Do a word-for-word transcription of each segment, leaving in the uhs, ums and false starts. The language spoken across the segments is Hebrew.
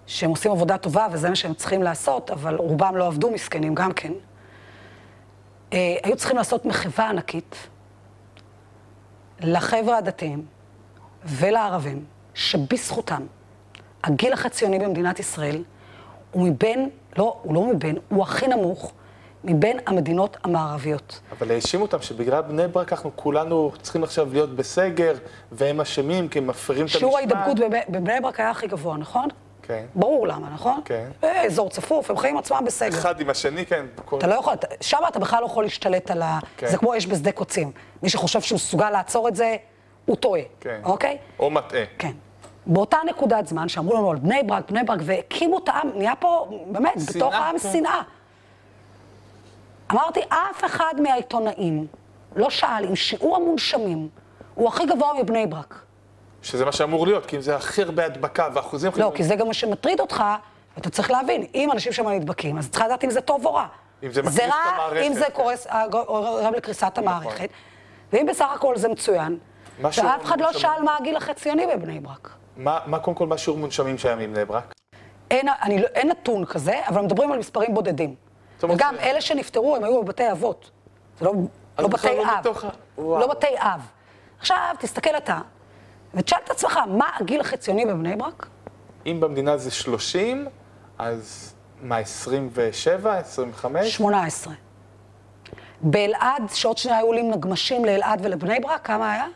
שהם עושים עבודה טובה, וזה מה שהם צריכים לעשות, אבל רובם לא עבדו מסכנים גם כן. אה, היו צריכים לעשות מחווה ענקית לחבר'ה הדתיים ולערבים, שבזכותם הגיל החציוני במדינת ישראל הוא מבין, לא, הוא לא מבין, הוא הכי נמוך מבין המדינות המערביות. אבל האשימו אותם שבגלל בני ברק אנחנו כולנו צריכים עכשיו להיות בסגר, והם אשמים כי הם מפרים את המשפט. שיעור ההידבקות בבני ברק היה הכי גבוה, נכון? כן. ברור למה, נכון? כן. אזור צפוף, הם חיים עצמם בסגר. אחד עם השני, כן. אתה לא יכול, שם אתה בכלל לא יכול להשתלט על ה... כן. זה כמו אש בשדה קוצים. מי שחושב שהוא מסוגל לעצור את זה, הוא טועה. כן. אוקיי? או מטעה. כן. באותה נקודת זמן שאמרו לנו על בני ברק, בני ברק, והקימו את העם, נהיה פה, באמת, שנאה, בתוך העם כן. שנאה. אמרתי, אף אחד מהעיתונאים לא שאל אם שיעור המונשמים הוא הכי גבוה מבני ברק. שזה מה שאמור להיות, כי אם זה הכי הרבה הדבקה ואחוזים... לא, כי זה גם מה שמטריד אותך, ואתה צריך להבין, אם אנשים שם נדבקים, אז צריך לדעת אם זה טוב או רע. אם זה מקריס את רע, המערכת. אם זה קורס, גורם לקריסת המערכת, ואם בסך הכל זה מצוין, ואף אחד לא שאל מה הגיל החציוני בבני ברק. מה, מה קודם כל, מה שיעור מונשמים שהיה מבני ברק? אין, אני, לא- אין נתון כזה, אבל מדברים על מספרים בודדים. אומרת וגם ש- אלה שנפטרו, הם היו בבתי אבות. זה לא, אז לא בכלל בתי לא אב. מתוך ה- וואו. לא בתי אב. עכשיו, תסתכל אתה, ותשאל את עצמך, מה הגיל החציוני בבני ברק? אם במדינה זה שלושים, אז מה, עשרים ושבע, עשרים וחמש? שמונה עשרה. באלעד, שעוד שנייה היו עולים נגמשים לאלעד ולבני ברק, כמה היה?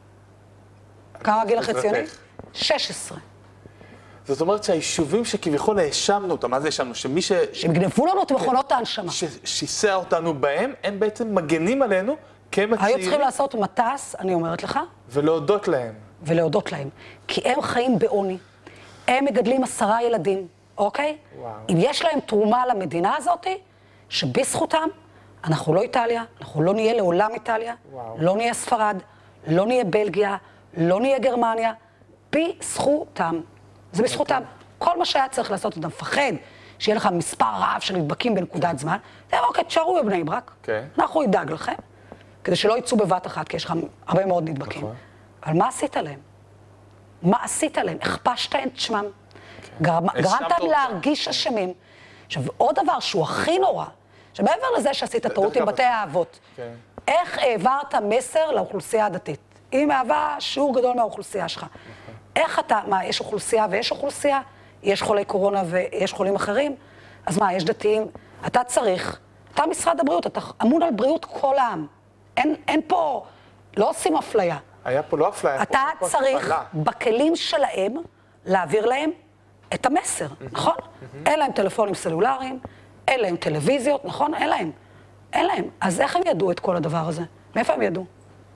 כמה הגיל החציוני? בעזרתך. שש עשרה. זאת אומרת שהיישובים שכביכול האשמנו אותם, מה זה האשמנו? שמי ש... שהם גנבו לנו את מכונות ההנשמה. ששיסע אותנו בהם, הם בעצם מגנים עלינו כהם היו צריכים הצעירים, לעשות מטס, אני אומרת לך, ולהודות להם. ולהודות להם. כי הם חיים בעוני. הם מגדלים עשרה ילדים, אוקיי? וואו. אם יש להם תרומה למדינה הזאת, שבזכותם אנחנו לא איטליה, אנחנו לא נהיה לעולם איטליה, וואו. לא נהיה ספרד, לא נהיה בלגיה, לא נהיה גרמניה, בזכותם. זה בזכותם. כל מה שהיה צריך לעשות, אתה מפחד שיהיה לך מספר רב של נדבקים בנקודת זמן, זה אוקיי, תשארו בבני ברק, כן. אנחנו נדאג לכם, כדי שלא יצאו בבת אחת, כי יש לך הרבה מאוד נדבקים. נכון. אבל מה עשית להם? מה עשית להם? הכפשת את שמם. גרם- האשמת גרמת אותם. להרגיש אשמים. עכשיו, עוד דבר שהוא הכי נורא, שמעבר לזה שעשית טעות דרך עם אגב, בתי האבות, כן. איך העברת מסר לאוכלוסייה הדתית? היא מהווה שיעור גדול מהאוכלוסייה שלך. איך אתה, מה, יש אוכלוסייה ויש אוכלוסייה? יש חולי קורונה ויש חולים אחרים? אז מה, יש דתיים? אתה צריך, אתה משרד הבריאות, אתה אמון על בריאות כל העם. אין, אין פה, לא עושים אפליה. היה פה לא אפליה, אתה היה פה צריך הפעלה. בכלים שלהם להעביר להם את המסר, נכון? אין להם טלפונים סלולריים, אין להם טלוויזיות, נכון? אין להם. אין להם. אז איך הם ידעו את כל הדבר הזה? מאיפה הם ידעו?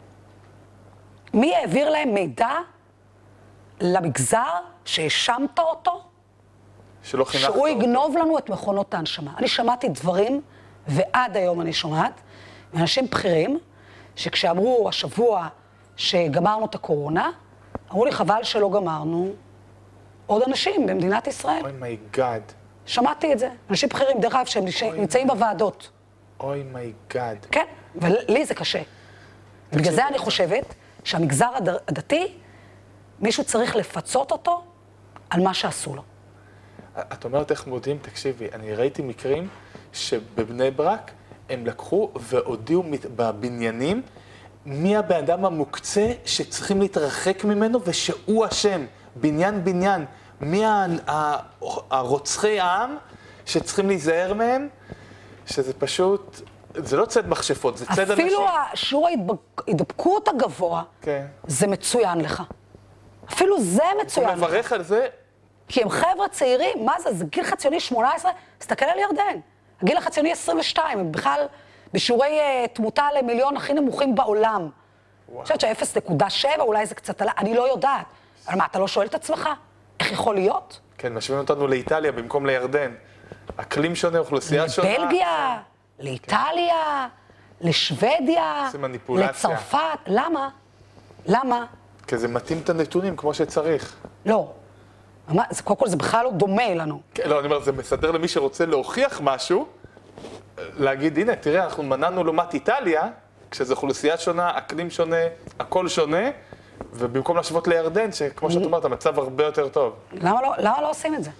מי העביר להם מידע למגזר שהאשמת אותו, שלא חינכת שהוא אותו. יגנוב לנו את מכונות ההנשמה? אני שמעתי דברים, ועד היום אני שומעת, מאנשים בכירים, שכשאמרו השבוע שגמרנו את הקורונה, אמרו לי, חבל שלא גמרנו עוד אנשים במדינת ישראל. אוי מי גאד. שמעתי את זה. אנשים בכירים, דרך אגב, שהם נמצאים בוועדות. אוי מי גאד. כן, ולי זה קשה. בגלל זה אני חושבת שהמגזר הד- הדתי, מישהו צריך לפצות אותו על מה שעשו לו. את אומרת איך מודיעים, תקשיבי, אני ראיתי מקרים שבבני ברק הם לקחו והודיעו מת- בבניינים מי הבן אדם המוקצה שצריכים להתרחק ממנו ושהוא אשם, בניין בניין, מי ה- ה- הרוצחי העם שצריכים להיזהר מהם, שזה פשוט, זה לא צד מכשפות, זה צד אנשים. אפילו השיעור ההידבקות הגבוה, כן. זה מצוין לך. אפילו זה מצוין אני לך. מברך על זה, כי הם חבר'ה צעירים, מה זה? זה גיל חציוני שמונה עשרה? תסתכל על ירדן. הגיל החציוני עשרים ושתיים, הם בכלל בשיעורי uh, תמותה למיליון הכי נמוכים בעולם. אני חושבת ש-אפס נקודה שבע, אולי זה קצת עלה, אני לא יודעת. אבל מה, אתה לא שואל את עצמך? איך יכול להיות? כן, משווים אותנו לאיטליה במקום לירדן. אקלים שונה, אוכלוסייה שונה. לבלגיה, לאיטליה, לשוודיה, זה מניפולציה. לצרפת. למה? למה? כי זה מתאים את הנתונים כמו שצריך. לא. מה, זה, קודם כל זה בכלל לא דומה לנו. כן, לא, אני אומר, זה מסדר למי שרוצה להוכיח משהו, להגיד, הנה, תראה, אנחנו מנענו לעומת איטליה, כשזו אוכלוסייה שונה, אקלים שונה, הכל שונה, ובמקום להשוות לירדן, שכמו שאת אומרת, המצב הרבה יותר טוב. למה לא, למה לא עושים את זה?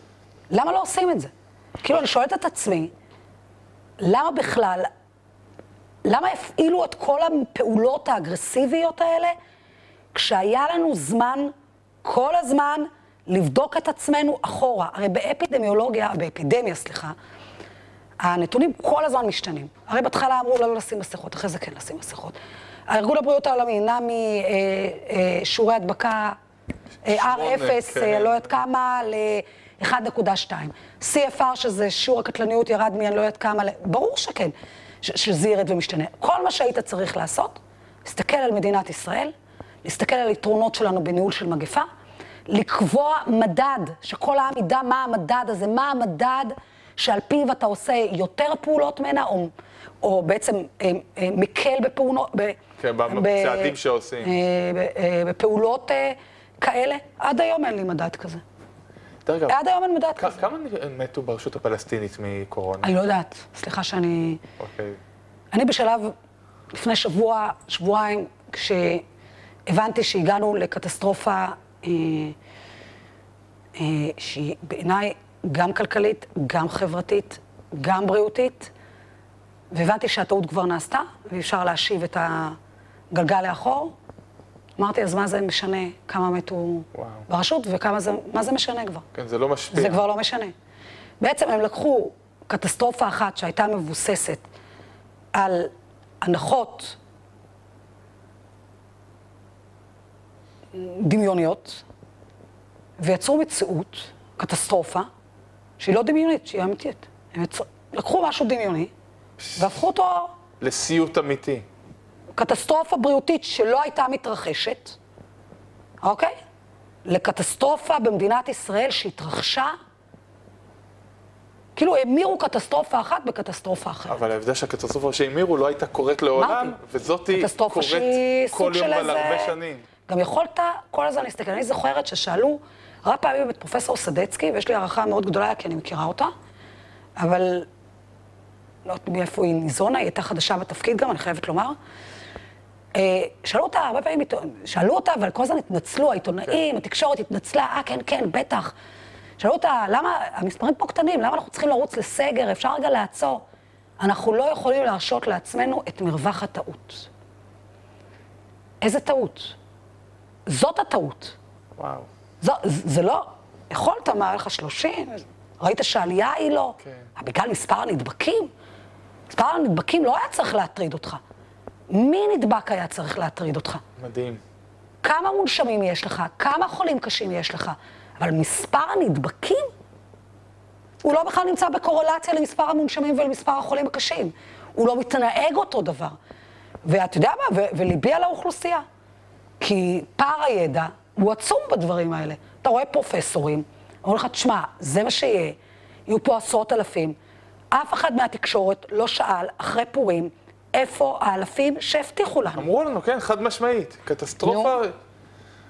למה לא עושים את זה? כאילו, אני שואלת את עצמי, למה בכלל, למה הפעילו את כל הפעולות האגרסיביות האלה, כשהיה לנו זמן, כל הזמן, לבדוק את עצמנו אחורה? הרי באפידמיולוגיה, באפידמיה, סליחה, הנתונים כל הזמן משתנים. הרי בהתחלה אמרו לא לשים מסכות, אחרי זה כן לשים מסכות. הארגון הבריאות העולמי נע משיעורי הדבקה אר אפס, לא יודעת כמה, ל-אחד נקודה שתיים. סי אף אר, שזה שיעור הקטלניות, ירד מי, אני לא יודעת כמה, ברור שכן, שזה ירד ומשתנה. כל מה שהיית צריך לעשות, להסתכל על מדינת ישראל, להסתכל על יתרונות שלנו בניהול של מגפה, לקבוע מדד, שכל העם ידע מה המדד הזה, מה המדד שעל פיו אתה עושה יותר פעולות ממנה, או, או בעצם אה, אה, מקל בפעולות, ב, כן, בצעדים שעושים. אה, אה, בפעולות אה, כאלה. עד היום אין לי מדד כזה. דרך עד היום אין מדד כ- כזה. כמה מתו ברשות הפלסטינית מקורונה? אני לא יודעת, סליחה שאני... אוקיי. אני בשלב, לפני שבוע, שבועיים, כשהבנתי שהגענו לקטסטרופה אה, אה, שהיא בעיניי גם כלכלית, גם חברתית, גם בריאותית, והבנתי שהטעות כבר נעשתה, ואפשר להשיב את הגלגל לאחור. אמרתי, אז מה זה משנה כמה מתו וואו. ברשות, וכמה זה, מה זה משנה כבר? כן, זה לא משפיע. זה כבר לא משנה. בעצם הם לקחו קטסטרופה אחת שהייתה מבוססת על הנחות דמיוניות, ויצרו מציאות, קטסטרופה, שהיא לא דמיונית, שהיא אמיתית. הם יצר... לקחו משהו דמיוני, והפכו אותו לסיוט אמיתי. קטסטרופה בריאותית שלא הייתה מתרחשת, אוקיי? לקטסטרופה במדינת ישראל שהתרחשה, כאילו המירו קטסטרופה אחת בקטסטרופה אחרת. אבל ההבדל שהקטסטרופה שהמירו לא הייתה קורית לעולם, וזאת קטסטרופה קורית שהיא כל סוג יום של ועל איזה... הרבה שנים. גם יכולת כל הזמן להסתכל. אני זוכרת ששאלו הרבה פעמים את פרופסור סדצקי, ויש לי הערכה מאוד גדולה כי אני מכירה אותה, אבל לא יודעת מאיפה היא ניזונה, היא הייתה חדשה בתפקיד גם, אני חייבת לומר. שאלו אותה, הרבה פעמים, שאלו אותה, אבל כל הזמן התנצלו, העיתונאים, התקשורת התנצלה, אה, כן, כן, בטח. שאלו אותה, למה, המספרים פה קטנים, למה אנחנו צריכים לרוץ לסגר, אפשר רגע לעצור? אנחנו לא יכולים להרשות לעצמנו את מרווח הטעות. איזה טעות? זאת הטעות. וואו. זו, זה לא, יכולת, מה, היה לך שלושים? ראית שהעלייה היא לא? כן. בגלל מספר הנדבקים? מספר הנדבקים לא היה צריך להטריד אותך. מי נדבק היה צריך להטריד אותך? מדהים. כמה מונשמים יש לך? כמה חולים קשים יש לך? אבל מספר הנדבקים? הוא לא בכלל נמצא בקורלציה למספר המונשמים ולמספר החולים הקשים. הוא לא מתנהג אותו דבר. ואת יודע מה? ו- וליבי על האוכלוסייה. כי פער הידע הוא עצום בדברים האלה. אתה רואה פרופסורים, אומרים לך, תשמע, זה מה שיהיה. יהיו פה עשרות אלפים. אף אחד מהתקשורת לא שאל אחרי פורים איפה האלפים שהבטיחו לנו. אמרו לנו, כן, חד משמעית. קטסטרופה